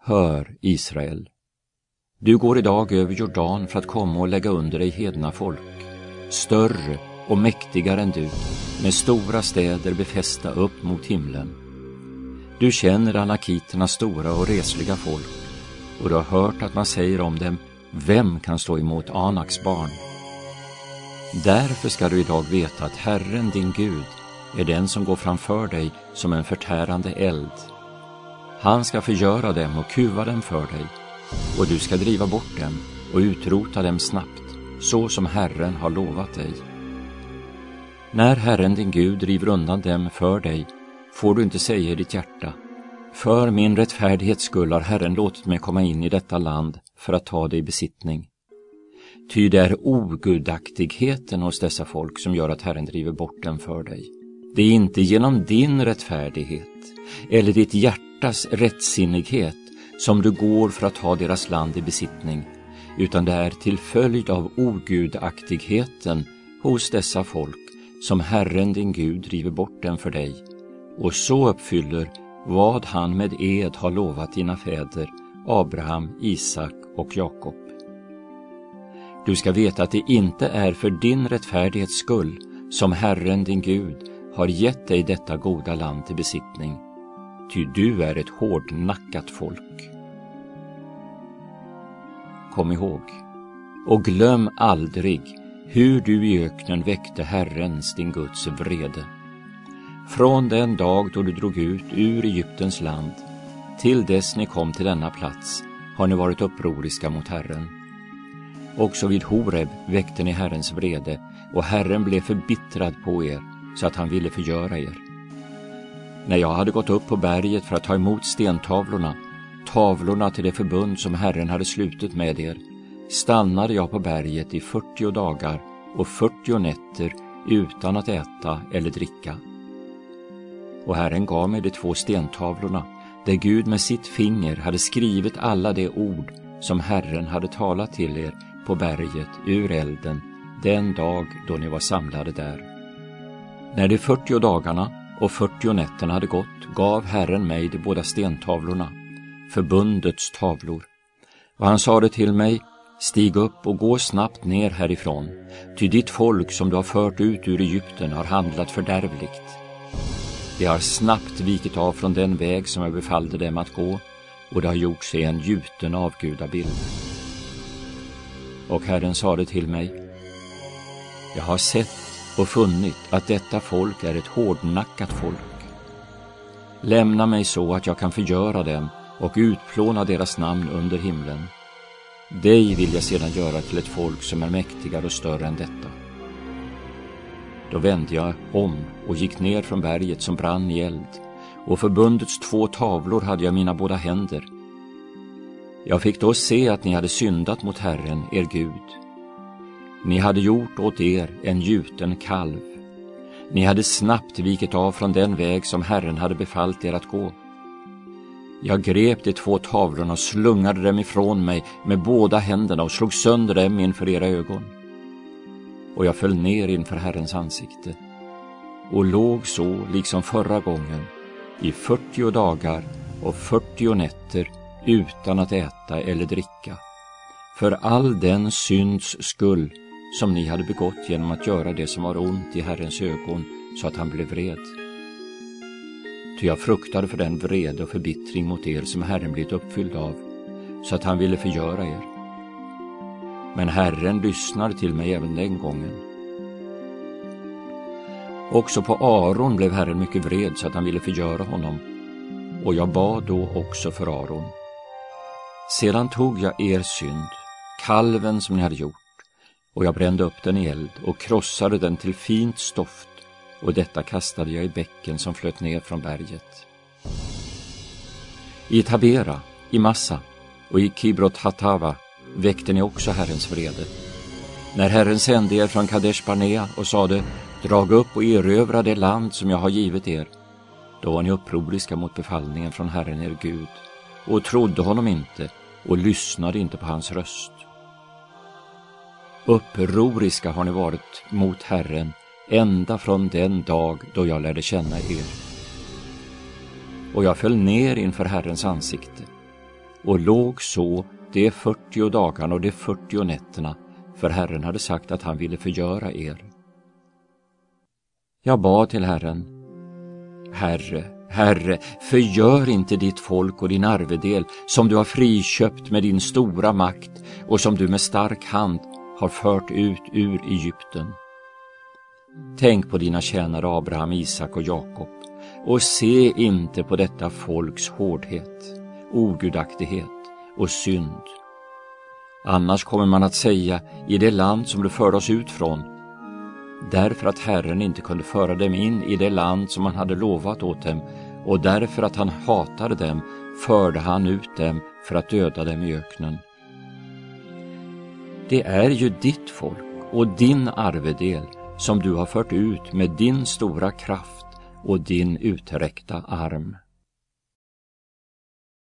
Hör, Israel. Du går idag över Jordan för att komma och lägga under dig hedna folk, större och mäktigare än du, med stora städer befästa upp mot himlen. Du känner anakiternas stora och resliga folk, och du har hört att man säger om dem, vem kan stå emot Anaks barn? Därför ska du idag veta att Herren din Gud är den som går framför dig som en förtärande eld. Han ska förgöra dem och kuva dem för dig, och du ska driva bort dem och utrota dem snabbt, så som Herren har lovat dig. När Herren din Gud driver undan dem för dig, får du inte säga i ditt hjärta, för min rättfärdighets skull har Herren låtit mig komma in i detta land för att ta det i besittning. Ty det är ogudaktigheten hos dessa folk som gör att Herren driver bort dem för dig. Det är inte genom din rättfärdighet eller ditt hjärtas rättsinnighet som du går för att ta deras land i besittning, utan det är till följd av ogudaktigheten hos dessa folk som Herren din Gud driver bort dem för dig, och så uppfyller vad han med ed har lovat dina fäder, Abraham, Isak och Jakob. Du ska veta att det inte är för din rättfärdighets skull som Herren din Gud har gett dig detta goda land till besittning, ty du är ett hårdnackat folk. Kom ihåg, och glöm aldrig hur du i öknen väckte Herrens din Guds vrede. Från den dag då du drog ut ur Egyptens land till dess ni kom till denna plats har ni varit upproriska mot Herren. Också vid Horeb väckte ni Herrens vrede, och Herren blev förbittrad på er så att han ville förgöra er. När jag hade gått upp på berget för att ta emot stentavlorna, tavlorna till det förbund som Herren hade slutit med er, stannade jag på berget i 40 dagar och 40 nätter utan att äta eller dricka. Och Herren gav mig de 2 stentavlorna, där Gud med sitt finger hade skrivit alla de ord som Herren hade talat till er på berget ur elden den dag då ni var samlade där. När de 40 dagarna och 40 nätterna hade gått, gav Herren mig de båda stentavlorna, förbundets tavlor. Och han sade till mig, stig upp och gå snabbt ner härifrån, ty ditt folk som du har fört ut ur Egypten har handlat fördärvligt. De har snabbt vikit av från den väg som jag befallde dem att gå, och det har gjort sig en gjuten avgudabild. Och Herren sade till mig, jag har sett och funnit att detta folk är ett hårdnackat folk. Lämna mig så att jag kan förgöra dem och utplåna deras namn under himlen. Dig vill jag sedan göra till ett folk som är mäktigare och större än detta. Då vände jag om och gick ner från berget som brann i eld, och förbundets 2 tavlor hade jag i mina båda händer. Jag fick då se att ni hade syndat mot Herren, er Gud. Ni hade gjort åt er en gjuten kalv. Ni hade snabbt vikit av från den väg som Herren hade befallt er att gå. Jag grep de 2 tavlorna och slungade dem ifrån mig med båda händerna och slog sönder dem inför era ögon. Och jag föll ner inför Herrens ansikte och låg så liksom förra gången i 40 dagar och 40 nätter utan att äta eller dricka, för all den synds skull som ni hade begått genom att göra det som var ont i Herrens ögon, så att han blev vred. Ty jag fruktade för den vrede och förbittring mot er som Herren blivit uppfylld av, så att han ville förgöra er. Men Herren lyssnade till mig även den gången. Också på Aron blev Herren mycket vred, så att han ville förgöra honom, och jag bad då också för Aron. Sedan tog jag er synd, kalven som ni hade gjort, och jag brände upp den i eld och krossade den till fint stoft, och detta kastade jag i bäcken som flöt ner från berget. I Tabera, i Massa och i Kibrot Hatava väckte ni också Herrens vrede. När Herren sände er från Kadesh Barnea och sade, drag upp och erövra det land som jag har givit er, då var ni upproriska mot befallningen från Herren er Gud, och trodde honom inte och lyssnade inte på hans röst. Upproriska har ni varit mot Herren ända från den dag då jag lärde känna er. Och jag föll ner inför Herrens ansikte och låg så de 40 dagarna och de 40 nätterna, för Herren hade sagt att han ville förgöra er. Jag bad till Herren: Herre, förgör inte ditt folk och din arvedel, som du har friköpt med din stora makt och som du med stark hand har fört ut ur Egypten. Tänk på dina tjänare Abraham, Isak och Jakob, och se inte på detta folks hårdhet, ogudaktighet och synd. Annars kommer man att säga i det land som du förde oss ut från, därför att Herren inte kunde föra dem in i det land som han hade lovat åt dem, och därför att han hatade dem förde han ut dem för att döda dem i öknen. Det är ju ditt folk och din arvedel som du har fört ut med din stora kraft och din uträckta arm.